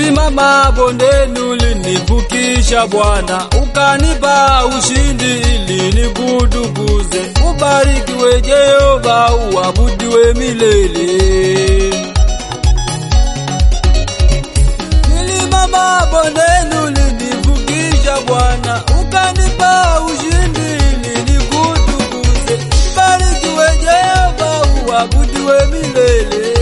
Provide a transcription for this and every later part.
Nilimama bondeni ulinivukisha Bwana, ukanipa ushindi ili nikutukuze. Ubarikiwe Jehova, uabudiwe milele. Nilimama bondeni ulinivukisha Bwana, ukanipa ushindi ili nikutukuze. Ubarikiwe Jehova, uabudiwe milele.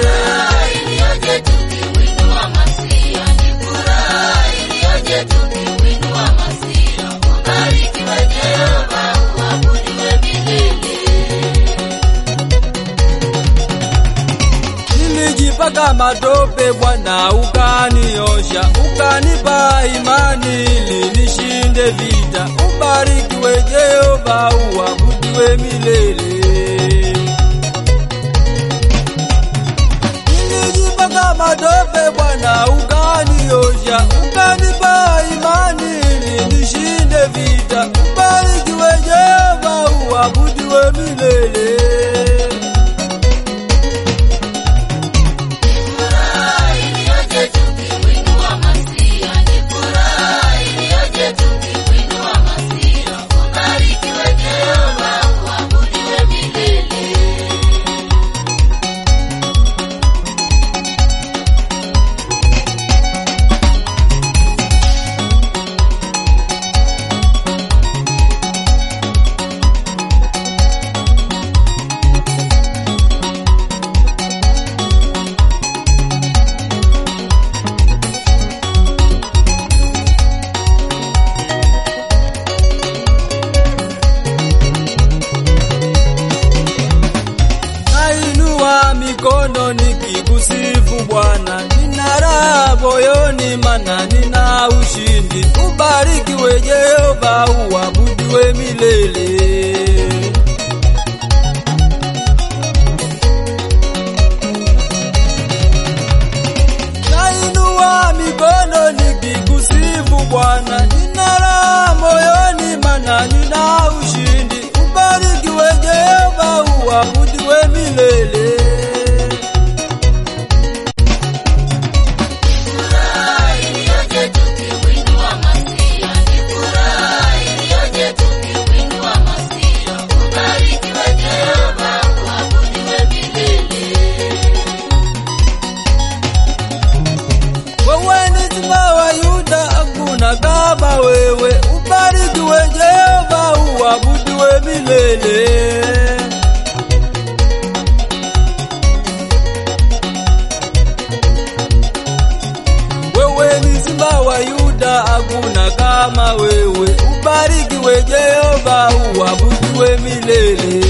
Nilijipaka matope Bwana, ukaniosha, ukanipa imani ili nishinde vita. Ubarikiwe Jehova, uabudiwe milele. Nilijipaka matope Bwana, ukaniosha, ukanipa imani ili nishinde vita. Ubarikiwe Jehova, uabudiwe milele. Mikono nikikusifu Bwana, nina raha moyoni maana nina ushindi. Ubarikiwe Jehova, uabudiwe milele. Nainua mikono nikikusifu Bwana, nina raha moyoni maana nina ushindi. Ubarikiwe Jehova, uabudiwe milele. Kama wewe, ubarikiwe Jehova, uabudiwe milele. Wewe ni Simba wa Yuda, hakuna kama wewe. Ubarikiwe Jehova, uabudiwe milele.